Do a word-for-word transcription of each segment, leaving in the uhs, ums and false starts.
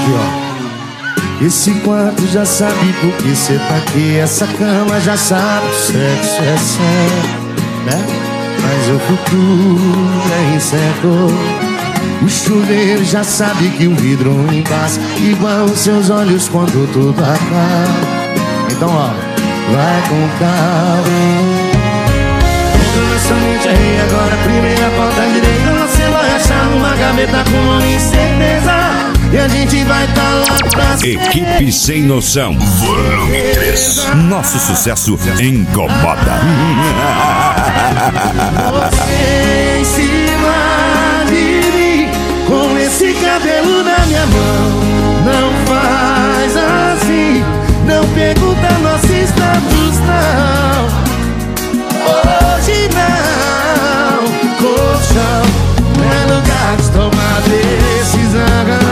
aqui, ó. Esse quarto já sabe por que cê tá aqui. Essa cama já sabe que sexo é certo, né? Mas o futuro é incerto. O chuveiro já sabe que o vidro embaça, igual os seus olhos quando tudo acaba. Então, ó, vai com calma. Entra na sua mente aí agora, primeira porta direita. Você vai achar numa gaveta com nome e certeza. E a gente vai tá lá pra Equipe Sem Noção, volume três. Nosso sucesso incomoda. Você em cima de mim, com esse cabelo na minha mão. Não faz assim, não pergunta nosso status, não. Hoje não, colchão não é lugar de tomar decisão.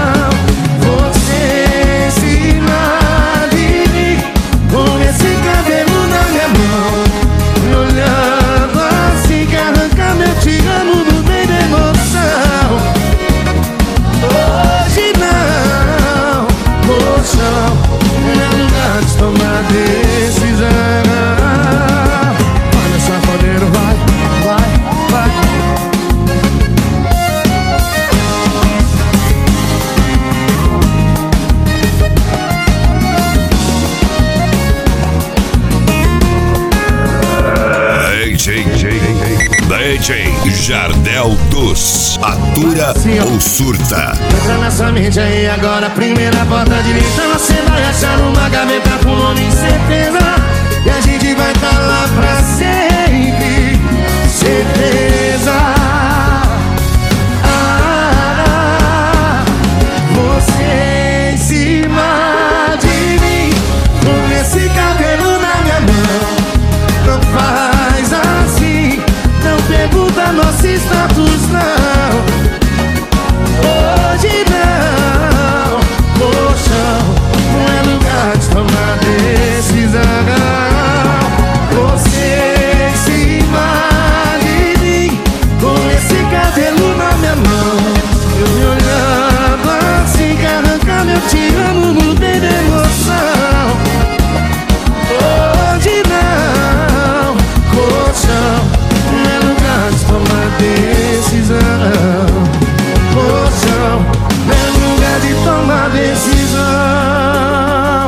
Tomar decisão. Olha só, poder, vai, vai, vai. D J, D J Jardel dos Atura assim, ou Surta. Entra nessa mente aí agora, primeira porta direita. Você vai achar uma gaveta com nome e certeza. E a gente vai tá lá pra sempre. Certeza. Ah, você em cima de mim, com esse cabelo na minha mão. Não faz assim, não pergunta nosso status, não. Hoje não, colchão não é lugar de tomar decisão. Você em cima de mim, com esse cabelo na minha mão. Eu me olhando assim, que arranca meu te amo no meio da emoção. Hoje não, colchão não é lugar de tomar decisão. Colchão não é lugar de tomar decisão.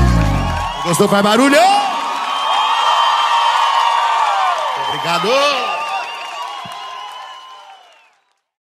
Gostou? Faz barulho! Obrigado!